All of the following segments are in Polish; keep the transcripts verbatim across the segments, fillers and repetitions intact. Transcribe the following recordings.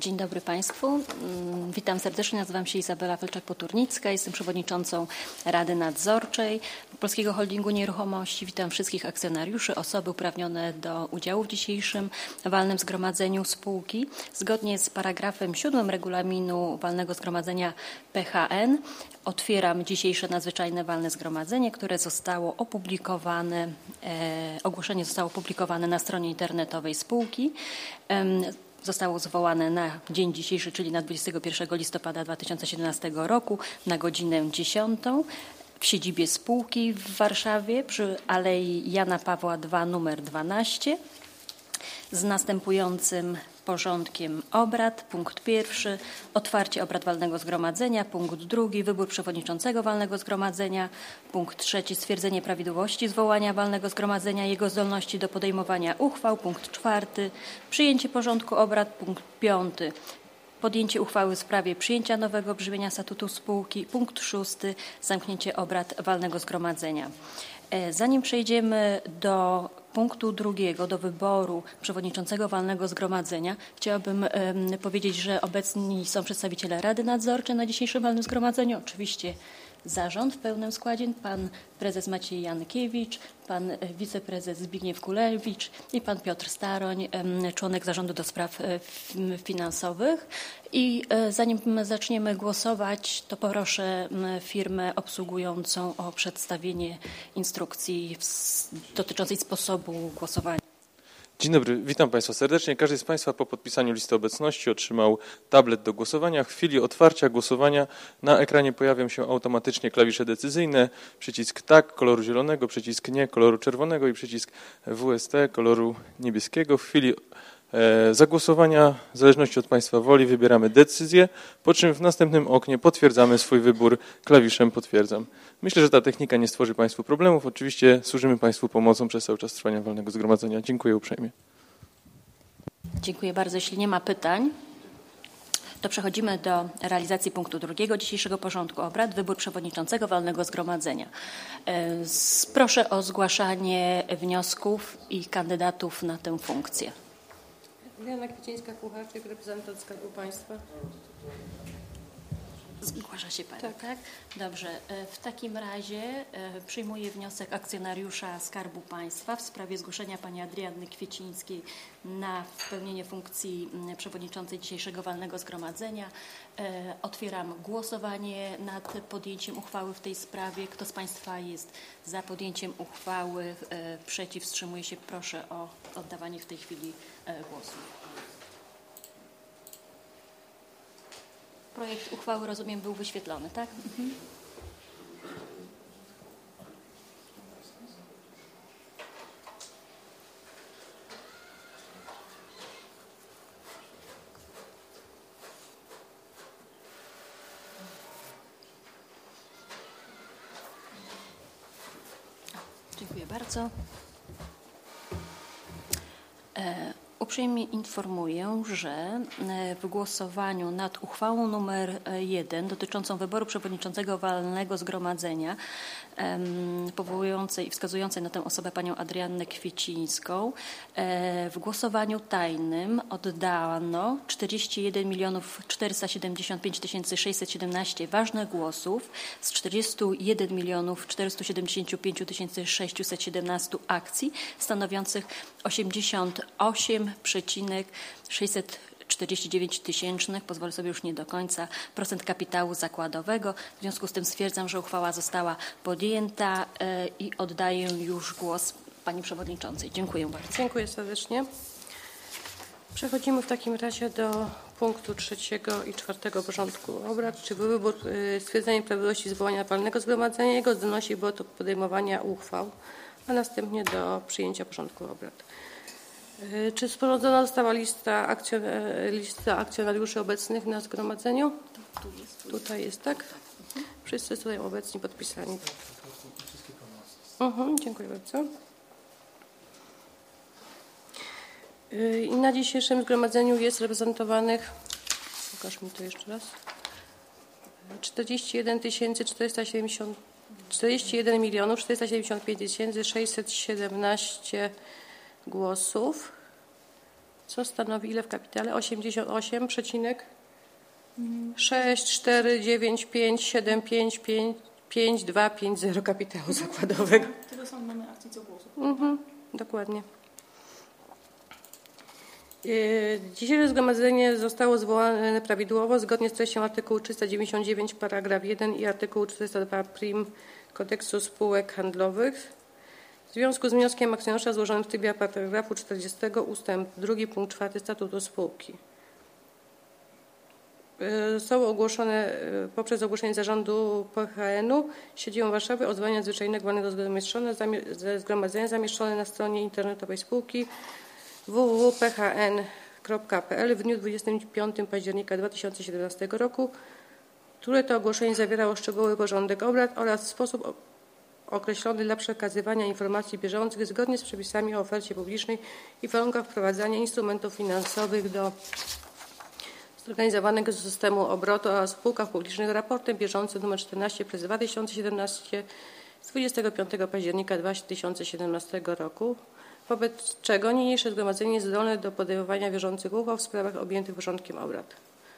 Dzień dobry Państwu. Witam serdecznie. Nazywam się Izabela Felczak-Poturnicka. Jestem przewodniczącą Rady Nadzorczej Polskiego Holdingu Nieruchomości. Witam wszystkich akcjonariuszy, osoby uprawnione do udziału w dzisiejszym walnym zgromadzeniu spółki. Zgodnie z paragrafem siódmym regulaminu walnego zgromadzenia P H N otwieram dzisiejsze nadzwyczajne walne zgromadzenie, które zostało opublikowane, e, ogłoszenie zostało opublikowane na stronie internetowej spółki. E, Zostało zwołane na dzień dzisiejszy, czyli na dwudziestego pierwszego listopada dwa tysiące siedemnastego roku na godzinę dziesiątą w siedzibie spółki w Warszawie przy Alei Jana Pawła drugiego numer dwanaście z następującym porządkiem obrad. Punkt pierwszy, otwarcie obrad walnego zgromadzenia. Punkt drugi, wybór przewodniczącego walnego zgromadzenia. Punkt trzeci, stwierdzenie prawidłowości zwołania walnego zgromadzenia, jego zdolności do podejmowania uchwał. Punkt czwarty, przyjęcie porządku obrad. Punkt piąty, podjęcie uchwały w sprawie przyjęcia nowego brzmienia statutu spółki. Punkt szósty, zamknięcie obrad walnego zgromadzenia. Zanim przejdziemy do punktu drugiego, do wyboru przewodniczącego walnego zgromadzenia, chciałabym um, powiedzieć, że obecni są przedstawiciele Rady Nadzorczej na dzisiejszym walnym zgromadzeniu. Oczywiście zarząd w pełnym składzie, pan prezes Maciej Jankiewicz, pan wiceprezes Zbigniew Kulewicz i pan Piotr Staroń, członek zarządu do spraw finansowych. I zanim zaczniemy głosować, to poproszę firmę obsługującą o przedstawienie instrukcji dotyczącej sposobu głosowania. Dzień dobry, witam Państwa serdecznie. Każdy z Państwa po podpisaniu listy obecności otrzymał tablet do głosowania. W chwili otwarcia głosowania na ekranie pojawią się automatycznie klawisze decyzyjne, przycisk tak koloru zielonego, przycisk nie koloru czerwonego i przycisk W S T koloru niebieskiego. W chwili e, zagłosowania, w zależności od Państwa woli, wybieramy decyzję, po czym w następnym oknie potwierdzamy swój wybór klawiszem potwierdzam. Myślę, że ta technika nie stworzy Państwu problemów. Oczywiście służymy Państwu pomocą przez cały czas trwania walnego zgromadzenia. Dziękuję uprzejmie. Dziękuję bardzo. Jeśli nie ma pytań, to przechodzimy do realizacji punktu drugiego dzisiejszego porządku obrad, wybór przewodniczącego walnego zgromadzenia. Proszę o zgłaszanie wniosków i kandydatów na tę funkcję. Diana Kwiecińska-Kucharczyk, reprezentant Skarbu Państwa. Zgłasza się Pani, tak. tak? Dobrze. W takim razie przyjmuję wniosek akcjonariusza Skarbu Państwa w sprawie zgłoszenia Pani Adrianny Kwiecińskiej na pełnienie funkcji przewodniczącej dzisiejszego walnego zgromadzenia. Otwieram głosowanie nad podjęciem uchwały w tej sprawie. Kto z Państwa jest za podjęciem uchwały, przeciw, wstrzymuje się? Proszę o oddawanie w tej chwili głosu. Projekt uchwały, rozumiem, był wyświetlony, tak? Mhm. Dziękuję bardzo. E Uprzejmie informuję, że w głosowaniu nad uchwałą numer jeden dotyczącą wyboru przewodniczącego walnego zgromadzenia um, powołującej i wskazującej na tę osobę panią Adriannę Kwiecińską e, w głosowaniu tajnym oddano czterdzieści jeden milionów czterysta siedemdziesiąt pięć tysięcy sześćset siedemnaście ważnych głosów z czterdzieści jeden milionów czterysta siedemdziesiąt pięć tysięcy sześćset siedemnaście akcji stanowiących osiemdziesiąt osiem przecinek sześćset czterdzieści dziewięć tysięcznych, pozwolę sobie już nie do końca, procent kapitału zakładowego. W związku z tym stwierdzam, że uchwała została podjęta i oddaję już głos Pani Przewodniczącej. Dziękuję bardzo. Dziękuję serdecznie. Przechodzimy w takim razie do punktu trzeciego i czwartego porządku obrad, czyli wybór, stwierdzenie prawidłowości zwołania walnego zgromadzenia, jego zdolności do podejmowania uchwał, a następnie do przyjęcia porządku obrad. Czy sporządzona została lista, akcjon lista akcjonariuszy obecnych na zgromadzeniu? Tu jest, tu Tutaj jest, tak? Wszyscy tutaj obecni podpisani. Mhm, dziękuję bardzo. I na dzisiejszym zgromadzeniu jest reprezentowanych, pokaż mi to jeszcze raz, czterdzieści jeden tysięcy czterysta siedemdziesiąt, czterdzieści jeden milionów czterysta siedemdziesiąt pięć tysięcy sześćset siedemnaście głosów. co stanowi ile w kapitale? osiemdziesiąt osiem przecinek sześć cztery dziewięć pięć siedem pięć pięć pięć dwa pięć zero kapitału zakładowego. Tyle są mamy akcji co głosów. Mhm, dokładnie. Dzisiejsze zgromadzenie zostało zwołane prawidłowo zgodnie z treścią artykułu trzysta dziewięćdziesiąt dziewięć paragraf jeden i artykułu czterysta dwa prim Kodeksu spółek handlowych. W związku z wnioskiem akcjonariusza złożonym w trybie paragrafu czterdziestego ustęp drugi punkt czwarty statutu spółki. Zostało ogłoszone poprzez ogłoszenie zarządu P H N-u siedzibą Warszawy o zwołaniu nadzwyczajnego walnego ze zgromadzenia zamieszczone na stronie internetowej spółki w w w kropka p h n kropka p l w dniu dwudziestego piątego października dwa tysiące siedemnastego roku, które to ogłoszenie zawierało szczegółowy porządek obrad oraz sposób określony dla przekazywania informacji bieżących zgodnie z przepisami o ofercie publicznej i warunkach wprowadzania instrumentów finansowych do zorganizowanego systemu obrotu oraz spółkach publicznych raportem bieżącym nr czternaście przez dwa tysiące siedemnaście z dwudziestego piątego października dwa tysiące siedemnastego roku, wobec czego niniejsze zgromadzenie jest zdolne do podejmowania bieżących uchwał w sprawach objętych porządkiem obrad.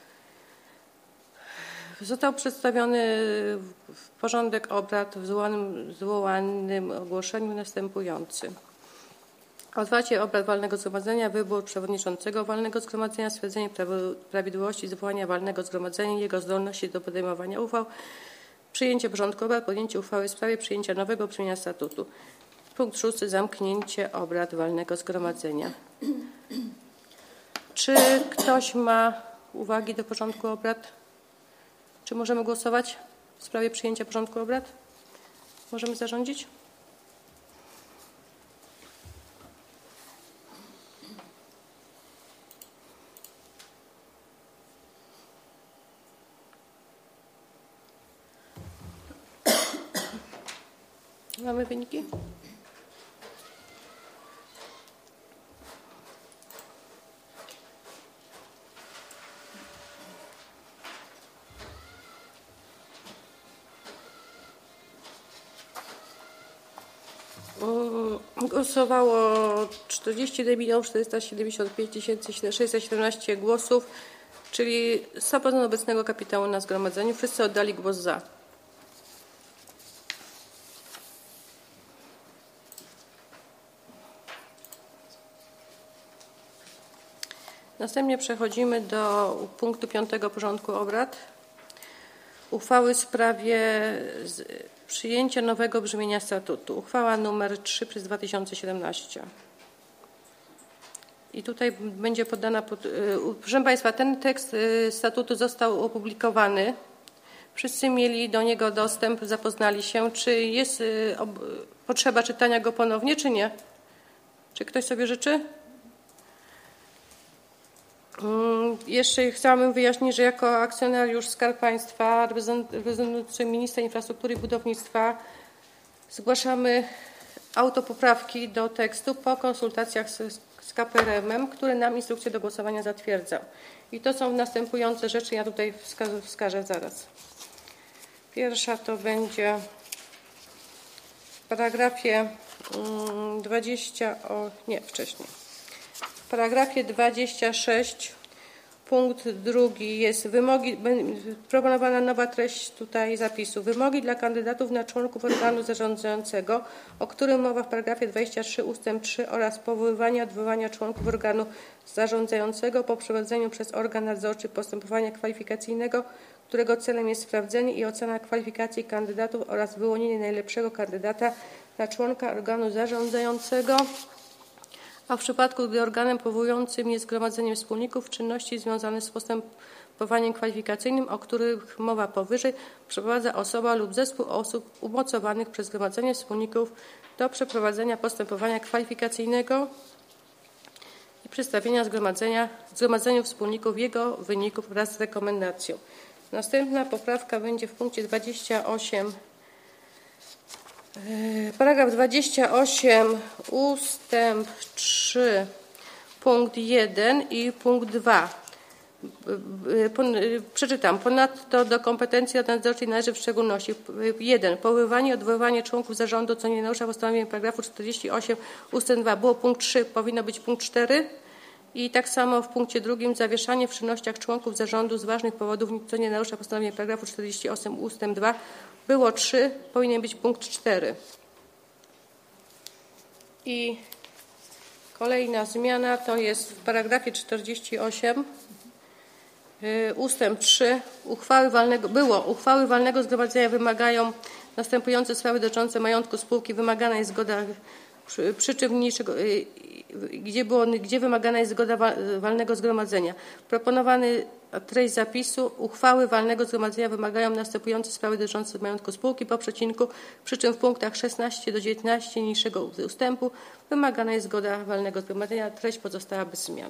Został przedstawiony porządek obrad w zwołanym, zwołanym ogłoszeniu następujący. Otwarcie obrad walnego zgromadzenia, wybór przewodniczącego walnego zgromadzenia, stwierdzenie prawidłowości zwołania walnego zgromadzenia i jego zdolności do podejmowania uchwał, przyjęcie porządku obrad, podjęcie uchwały w sprawie przyjęcia nowego brzmienia statutu. Punkt szósty. Zamknięcie obrad walnego zgromadzenia. Czy ktoś ma uwagi do porządku obrad? Czy możemy głosować w sprawie przyjęcia porządku obrad? Możemy zarządzić? Mamy wyniki? Głosowało czterdzieści milionów czterysta siedemdziesiąt pięć tysięcy sześćset siedemnaście głosów, czyli sto procent obecnego kapitału na zgromadzeniu. Wszyscy oddali głos za. Następnie przechodzimy do punktu piątego porządku obrad. Uchwały w sprawie przyjęcia nowego brzmienia statutu. Uchwała nr trzy przez dwa tysiące siedemnaście. I tutaj będzie podana, pod, proszę Państwa, ten tekst statutu został opublikowany. Wszyscy mieli do niego dostęp, zapoznali się. Czy jest potrzeba czytania go ponownie, czy nie? Czy ktoś sobie życzy? Jeszcze chciałabym wyjaśnić, że jako akcjonariusz Skarb Państwa reprezentujący ministra infrastruktury i budownictwa zgłaszamy autopoprawki do tekstu po konsultacjach z, z K P R M-em, który nam instrukcję do głosowania zatwierdzał. I to są następujące rzeczy, ja tutaj wskażę, wskażę zaraz. Pierwsza to będzie w paragrafie dwudziestym, o, nie, wcześniej. W paragrafie dwudziestym szóstym punkt drugi jest wymogi, proponowana nowa treść tutaj zapisu. Wymogi dla kandydatów na członków organu zarządzającego, o którym mowa w paragrafie dwudziestym trzecim ustęp trzy oraz powoływania, odwoływania członków organu zarządzającego po przeprowadzeniu przez organ nadzorczy postępowania kwalifikacyjnego, którego celem jest sprawdzenie i ocena kwalifikacji kandydatów oraz wyłonienie najlepszego kandydata na członka organu zarządzającego, a w przypadku, gdy organem powołującym jest zgromadzeniem wspólników, czynności związane z postępowaniem kwalifikacyjnym, o których mowa powyżej, przeprowadza osoba lub zespół osób umocowanych przez zgromadzenie wspólników do przeprowadzenia postępowania kwalifikacyjnego i przedstawienia zgromadzenia, zgromadzeniu wspólników jego wyników wraz z rekomendacją. Następna poprawka będzie w punkcie dwudziestym ósmym. Paragraf dwudziesty ósmy ustęp trzy punkt jeden i punkt dwa. Przeczytam. Ponadto do kompetencji Rady Nadzorczej należy w szczególności jeden. Powoływanie i odwoływanie członków zarządu, co nie narusza postanowień paragrafu czterdziestego ósmego ustęp dwa. Było punkt trzy, powinno być punkt cztery. I tak samo w punkcie drugim zawieszanie w czynnościach członków zarządu z ważnych powodów, co nie narusza postanowienia paragrafu czterdzieści osiem ustęp dwa. Było trzy, powinien być punkt cztery. I kolejna zmiana to jest w paragrafie czterdzieści osiem ustęp trzy. Uchwały walnego, było uchwały walnego zgromadzenia wymagają następujące sprawy dotyczące majątku spółki. Wymagana jest zgoda, przy, przy czym niniejszego, gdzie, było, gdzie wymagana jest zgoda walnego zgromadzenia. Proponowany treść zapisu. Uchwały walnego zgromadzenia wymagają następujące sprawy dotyczące majątku spółki po przecinku, przy czym w punktach szesnaście do dziewiętnastu niniejszego ustępu wymagana jest zgoda walnego zgromadzenia. Treść pozostała bez zmian.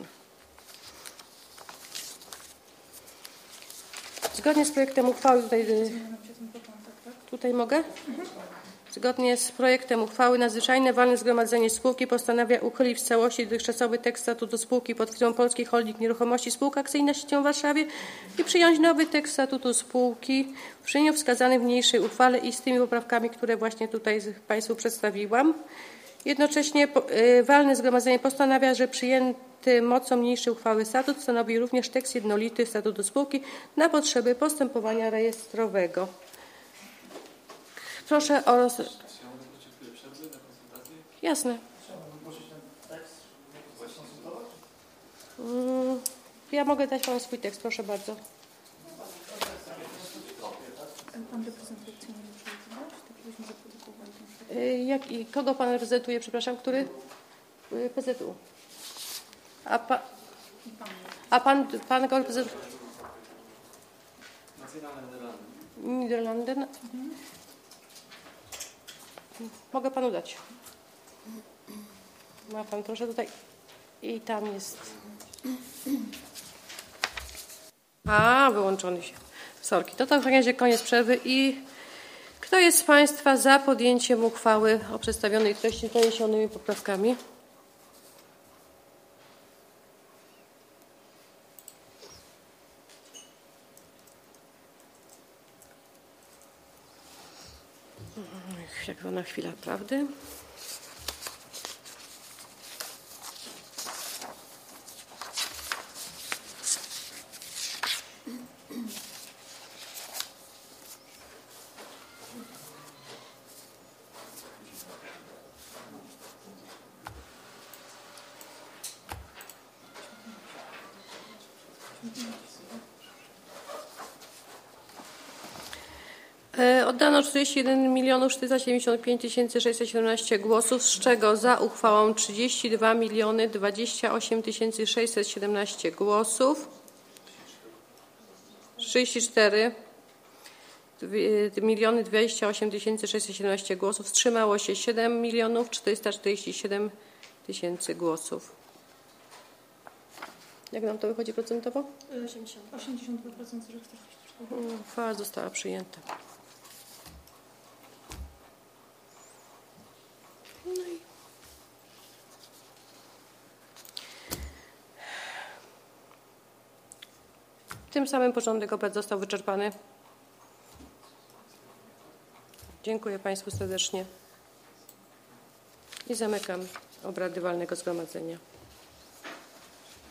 Zgodnie z projektem uchwały, tutaj, tutaj mogę? Zgodnie z projektem uchwały nadzwyczajne walne zgromadzenie spółki postanawia uchylić w całości dotychczasowy tekst statutu spółki pod firmą Polski Holding Nieruchomości Spółka Akcyjna z siedzibą w Warszawie i przyjąć nowy tekst statutu spółki w brzmieniu wskazanym w niniejszej uchwale i z tymi poprawkami, które właśnie tutaj Państwu przedstawiłam. Jednocześnie walne zgromadzenie postanawia, że przyjęty mocą niniejszej uchwały statut stanowi również tekst jednolity statutu spółki na potrzeby postępowania rejestrowego. Proszę o... Roz... Jasne. Ja mogę dać Panu swój tekst, proszę bardzo. Pan reprezentuje Jak i kogo Pan reprezentuje, przepraszam, który? P Z U. A, pa, a Pan, pan go reprezentuje? Niderlandy. Mhm. Mogę Panu dać. Ma Pan, proszę tutaj. I tam jest. A, wyłączony się. Sorki. To to w razie koniec przerwy. I kto jest z Państwa za podjęciem uchwały o przedstawionej treści z doniesionymi poprawkami? Jak ona chwila prawdy. Oddano czterdzieści jeden milionów czterysta siedemdziesiąt pięć tysięcy sześćset siedemnaście głosów, z czego za uchwałą trzydzieści dwa miliony dwadzieścia osiem tysięcy sześćset siedemnaście głosów, trzydzieści cztery miliony dwadzieścia osiem tysięcy sześćset siedemnaście głosów, wstrzymało się siedem milionów czterysta czterdzieści siedem tysięcy głosów. Jak nam to wychodzi procentowo? osiemdziesiąt dwa procent. Uchwała została przyjęta. No i tym samym porządek obrad został wyczerpany. Dziękuję Państwu serdecznie i zamykam obrady walnego zgromadzenia.